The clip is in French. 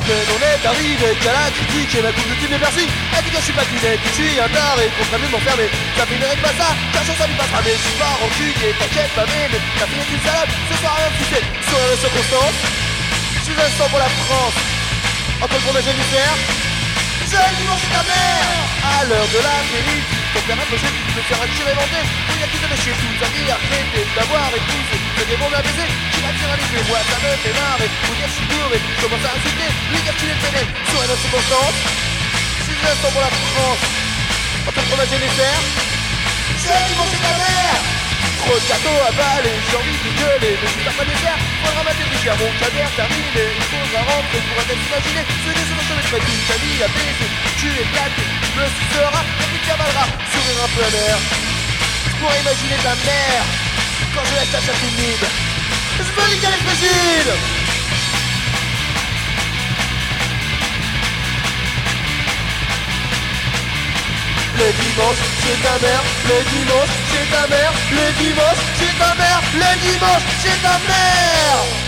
semaine on est arrivé qu'à la critique et ma coupe de tube est merci. Elle dit que je suis pas kiné, que je suis un taré, qu'on ferait mieux de m'enfermer. Ça finirait pas ça, car ça lui passera. Mais je suis pas rancunier, t'inquiète pas mais ta fille est une salade, ce soir rien de succès. Sur les circonstances, je suis un sang pour la France. Entre le fromage et le mystère, je dimanche ta mère. À l'heure de la vérité, ton père a posé, tu peux faire un tir inventé. Oui, y'a qui te chez tout, ta vie a arrêté d'avoir épousé. C'est des bons à baiser, qui va tyranniser. Moi ça me fait marrer, faut dire que je suis bourré. Je commence à insulter, lui dire qu'il est péné. Sur une autre circonstance, je suis un sang pour la France. Entre le fromage et les fers, je dimanche ta mère. Trop de gâteaux à avaler, j'ai envie de gueuler. Mais si t'as pas dessert, faudra m'interroger à mon cadère terminé. Il faudra rentrer pour un test imaginé. Ce que je me ferai toute ta vie à baiser. Tu es éclaté, tu me suceras, et puis tu avaleras. Sourire un peu amer, je pourrais imaginer ta mère quand je laisse ta chatte humide. Je veux lui qu'elle est fragile. Le dimanche, c'est ta mère. Le dimanche, c'est ta mère. Le dimanche, c'est ta mère. Le dimanche, c'est ta mère.